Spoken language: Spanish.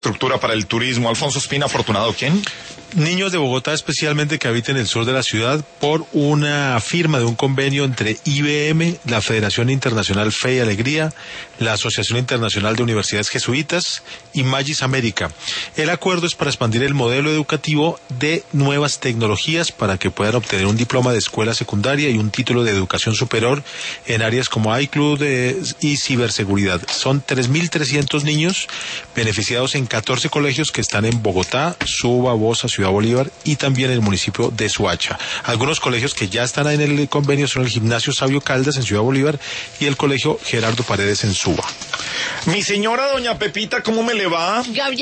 infraestructura para el turismo. Alfonso Espina, afortunado, ¿quién? Niños de Bogotá, especialmente que habiten en el sur de la ciudad, por una firma de un convenio entre IBM, la Federación Internacional Fe y Alegría, la Asociación Internacional de Universidades Jesuitas y Magis América. El acuerdo es para expandir el modelo educativo de nuevas tecnologías para que puedan obtener un diploma de escuela secundaria y un título de educación superior en áreas como iCloud y ciberseguridad. Son 3.300 niños beneficiados en 14 colegios que están en Bogotá, Suba, Bosa, Ciudad Bolívar y también en el municipio de Soacha. Algunos colegios que ya están en el convenio son el Gimnasio Sabio Caldas en Ciudad Bolívar y el Colegio Gerardo Paredes en Suba. Mi señora doña Pepita, ¿cómo me le va? Gabriel.